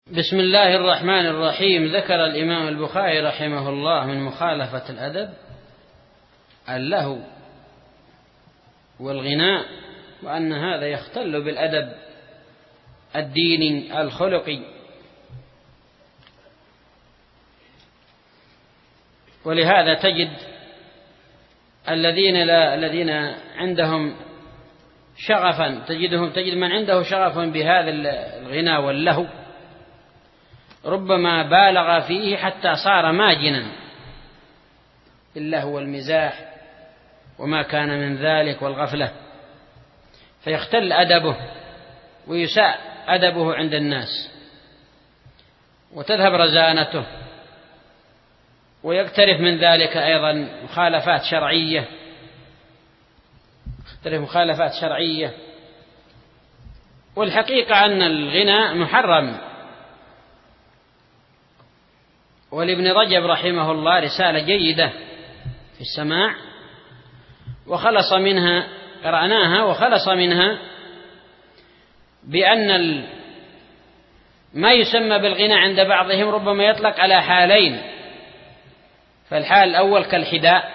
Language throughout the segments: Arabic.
بسم الله الرحمن الرحيم. ذكر الإمام البخاري رحمه الله من مخالفة الأدب اللهو والغناء، وأن هذا يختل بالأدب الديني الخلقي. ولهذا تجد الذين عندهم شغفا، تجد من عنده شغف بهذا الغناء واللهو ربما بالغ فيه حتى صار ماجنا اللهو والمزاح وما كان من ذلك والغفلة، فيختل أدبه ويساء أدبه عند الناس وتذهب رزانته، ويقترف من ذلك أيضا مخالفات شرعية. والحقيقة أن الغناء محرم. ولابن رجب رحمه الله رسالة جيدة في السماع قرأناها وخلص منها بأن ما يسمى بالغناء عند بعضهم ربما يطلق على حالين، فالحال الأول كالحداء،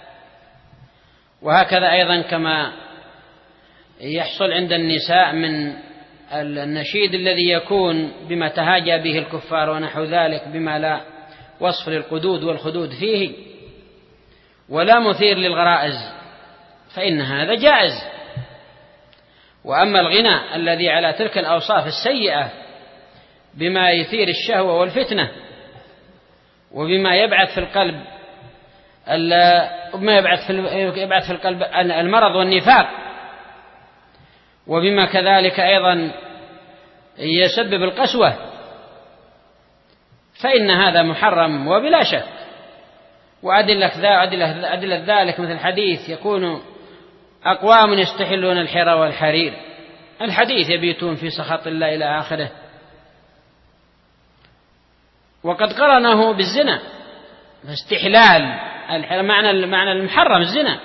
وهكذا أيضا كما يحصل عند النساء من النشيد الذي يكون بما تهاجى به الكفار ونحو ذلك، بما لا وصف للقدود والخدود فيه ولا مثير للغرائز، فإن هذا جائز. وأما الغناء الذي على تلك الأوصاف السيئة بما يثير الشهوة والفتنة وبما يبعث في القلب يبعث في القلب المرض والنفاق، وبما كذلك أيضا يسبب القسوة، فإن هذا محرم وبلا شك. وأدلة ذلك مثل الحديث يكون أقوام يستحلون الحرى والحرير، الحديث يبيتون في سخط الله إلى آخره، وقد قرنه بالزنا، استحلال معنى المحرم الزنا.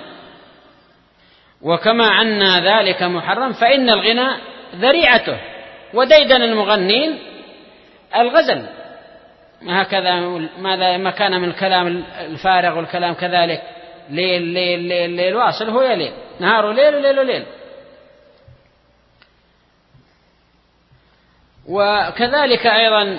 وكما أن ذلك محرم فإن الغناء ذريعته وديدن المغنين الغزل، هكذا ما كان من الكلام الفارغ والكلام كذلك ليل واصل هو يليل، نهار ليل وليل ليل. وكذلك أيضا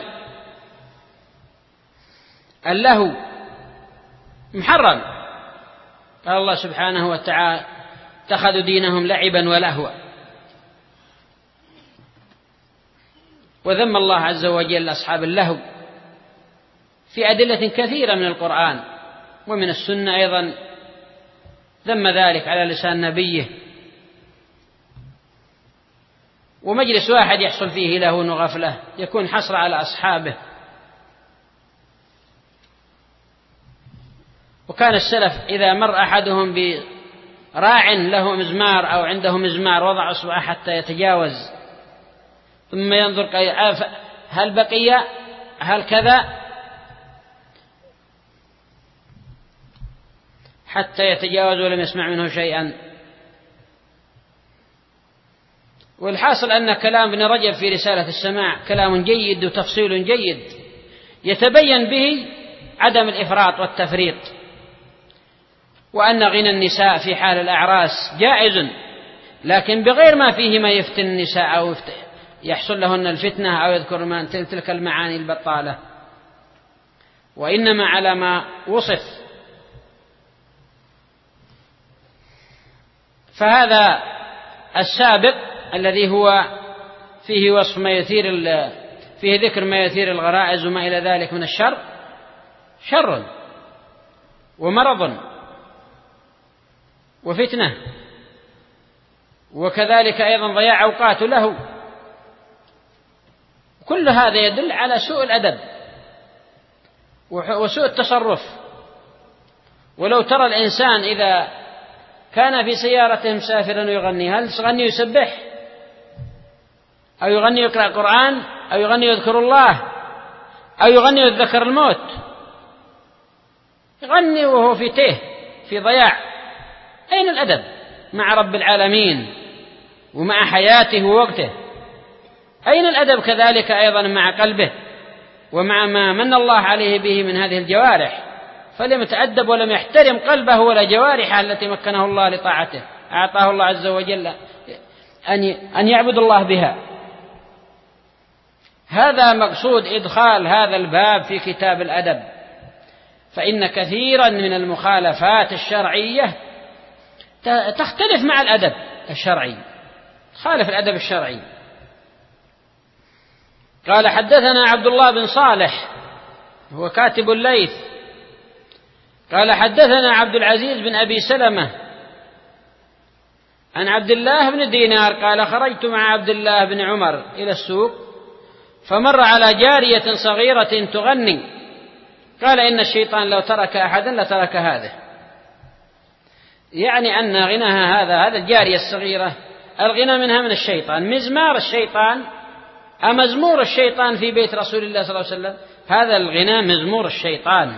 اللهو محرم، قال الله سبحانه وتعالى اتخذوا دينهم لعبا ولهوا. وذم الله عز وجل أصحاب اللهو في أدلة كثيرة من القرآن ومن السنة أيضا، ذم ذلك على لسان نبيه. ومجلس واحد يحصل فيه لهو وغفلة يكون حسرة على أصحابه. وكان السلف إذا مر أحدهم براع له مزمار أو عنده مزمار وضع أصبعه حتى يتجاوز، ثم ينظر هل بقي هل كذا، حتى يتجاوز ولم يسمع منه شيئا. والحاصل أن كلام ابن رجب في رسالة السماع كلام جيد وتفصيل جيد يتبين به عدم الإفراط والتفريط، وأن غنى النساء في حال الأعراس جائز، لكن بغير ما فيه ما يفتن النساء أو يحصل لهن الفتنة أو يذكر تلك المعاني البطالة، وإنما على ما وصف. فهذا السابق الذي هو فيه وصف فيه ذكر ما يثير الغرائز وما إلى ذلك من الشر، شر ومرض وفتنة، وكذلك أيضا ضياع أوقات له. كل هذا يدل على سوء الأدب وسوء التصرف. ولو ترى الإنسان إذا كان في سيارته مسافرا يغني، هل يغني يسبح أو يغني يقرأ قرآن أو يغني يذكر الله أو يغني يذكر الموت؟ يغني وهو في ضياع. أين الأدب مع رب العالمين ومع حياته ووقته؟ أين الأدب كذلك أيضا مع قلبه ومع ما من الله عليه به من هذه الجوارح؟ فلم يتأدب ولم يحترم قلبه ولا جوارحه التي مكنه الله لطاعته، أعطاه الله عز وجل أن يعبد الله بها. هذا مقصود إدخال هذا الباب في كتاب الأدب، فإن كثيرا من المخالفات الشرعية تختلف مع الأدب الشرعي، خالف الأدب الشرعي. قال حدثنا عبد الله بن صالح هو كاتب الليث قال حدثنا عبد العزيز بن أبي سلمة عن عبد الله بن دينار قال خرجت مع عبد الله بن عمر إلى السوق فمر على جارية صغيرة تغني، قال إن الشيطان لو ترك أحدا لترك هذه، يعني أن غناها هذا الجارية الصغيرة الغنى منها من الشيطان، مزمار الشيطان أمزمور الشيطان في بيت رسول الله صلى الله عليه وسلم، هذا الغنى مزمور الشيطان.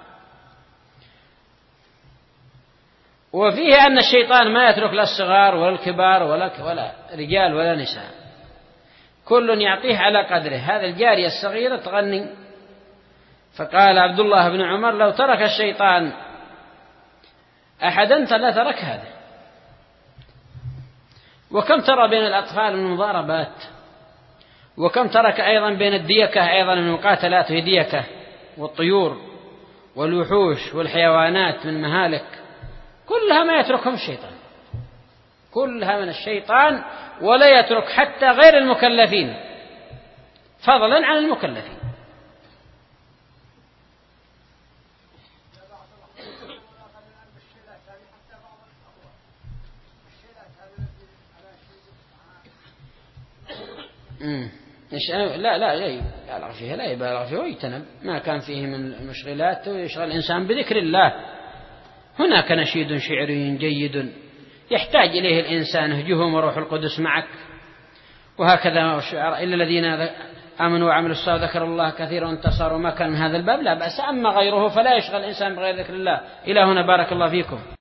وفيه أن الشيطان ما يترك لا الصغار ولا الكبار ولا رجال ولا نساء، كل يعطيه على قدره. هذا الجارية الصغيرة تغني، فقال عبد الله بن عمر لو ترك الشيطان أحدا فلا ترك هذا. وكم ترى بين الأطفال من المضاربات، وكم ترك أيضا بين الديكة أيضا من مقاتلات ديكة والطيور والوحوش والحيوانات من مهالك، كلها ما يتركهم الشيطان، كلها من الشيطان، ولا يترك حتى غير المكلفين فضلا عن المكلفين. لا يبالغ فيها، لا يبالغ فيها ويجتنب ما كان فيه من المشغلات، ويشغل الإنسان بذكر الله. هناك نشيد شعري جيد يحتاج إليه الإنسان هجوم وروح القدس معك، وهكذا الشعراء إلا الذين آمنوا وعملوا الصالحات ذكر الله كثيرا وانتصروا، ما كان من هذا الباب لا بأس. أما غيره فلا يشغل الإنسان بغير ذكر الله. إلى هنا بارك الله فيكم.